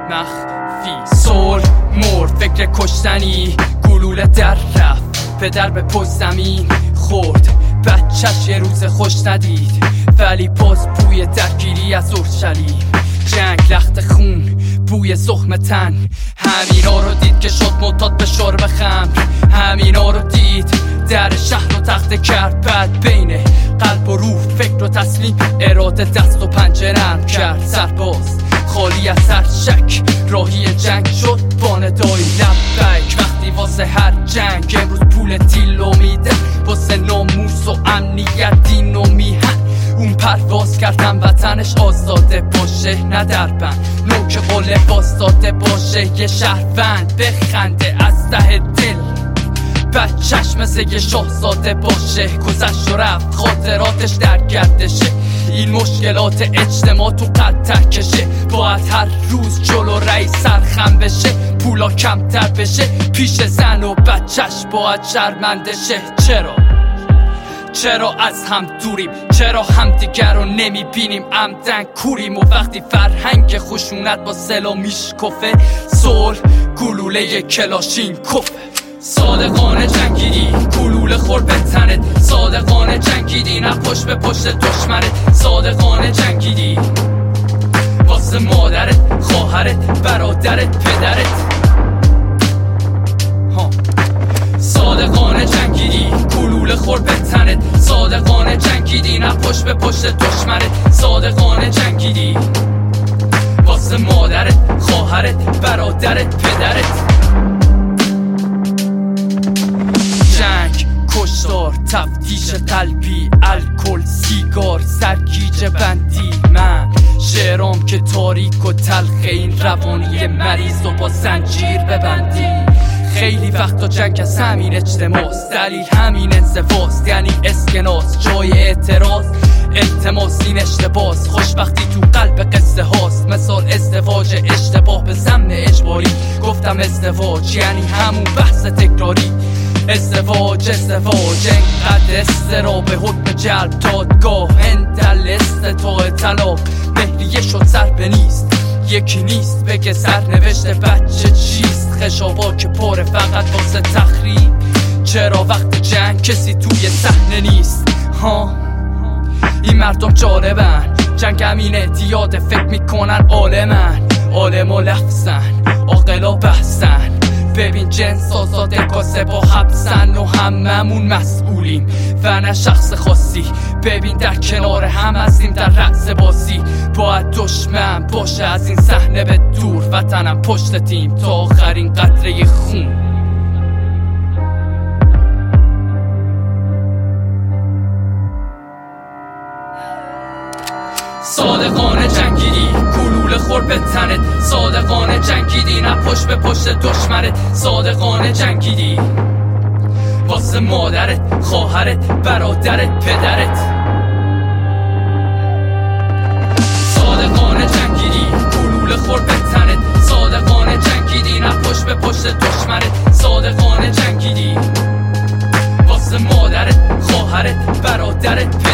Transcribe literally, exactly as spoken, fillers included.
مخفی. سول مرد فکر کشتنی، گلوله در رفت، پدر به پشت زمین خورد، بچهش یه روز خوش ندید، ولی باز بوی درگیری از اورشلیم. جنگ، لخت خون، بوی زخم تن، همینا رو دید که شد معتاد به شرب خمر. همینا رو دید در شهر رو تخته کرد، بعد بین قلب و روح، فکر و تصمیم، اراده دست و پنجه نرم کرد. سرباز خالی از هر شک، راهی جنگ شد با ندای لبیک. وقتی واسه هر جنگ امروز پول تیلو میده، واسه ناموس و امنیت دین و میهن، اون پرواز کردم وطنش آزاده باشه، نه در بند نوک قله باستاده باشه. یه شهروند بخنده از ته دل، بچهش مثل یه شاهزاده باشه. گذشت و رفت، خاطراتش در گردشه، این مشکلات اجتماع تو قطع کشه. باید هر روز جلو رئیس سرخم بشه، پولا کمتر بشه، پیش زن و بچهش باید شرمنده شه. چرا؟ چرا از هم دوریم؟ چرا همدیگر رو نمیبینیم؟ عمدن کوریم و وقتی فرهنگ خشونت با سلا میشکفه، صلح گلوله کلاشین کفه. صادقانه جنگیدی، گلوله خورد به تنت، صادقانه جنگیدی، نه پشت به پشت دشمنت. صادقانه جنگیدی واسه مادرت، خواهرت، برادرت، پدرت. ها. صادقانه جنگیدی، گلوله خورد به تنت، صادقانه جنگیدی، نه پشت به پشت دشمنت. صادقانه جنگیدی واسه مادرت، خواهرت، برادرت، پدرت. جنگ، کشتار، تفتیش قلبی، الکل، سیگار، سرگیجه بندی. من شعرام که تاریک و تلخه، این روانی مریض و با زنجیر ببندی. خیلی وقتا جنگ از همین اجتماعست، دلیل همین انزواست، یعنی اسکناس جای اعتراض، التماس این اشتباس. خوشبختی تو قلب قصه هاست، مثال ازدواج اشتباه به ضمن اجباری. گفتم ازدواج یعنی همون بحث تکراری. ازدواج ازدواج انقدر استراب، حکم جلب دادگاه، هندل استطاع طلاق. مهریه شد سر به نیست، یکی نیست بگه سرنوشت بچه چیست. خشابا که پره فقط واسه تخریب، چرا وقت جنگ کسی توی صحنه نیست؟ ها، این مردم جالبن، جنگ همین اعتیاد، فکر میکنن عالمن، عالم و لفظن، عاقل و بحثن. ببین جنس آزاده کاسه با حبسن و هممون مسئولیم و نه شخص خاصی. ببین در کنار هم هستیم در رأس بازی، باید دشمن باشه از این صحنه به دور. وطنم پشت تیم تا آخرین قطره خون. صادقانه جنگیدی، گلوله خورد به تنت، صادقانه جنگیدی، نه پشت به پشت دشمنت. صادقانه جنگیدی واسه مادرت، خواهرت، برادرت، پدرت. صادقانه جنگیدی، گلوله خورد به تنت، صادقانه جنگیدی، نه پشت به پشت دشمنت. صادقانه جنگیدی واسه مادرت، خواهرت، برادرت،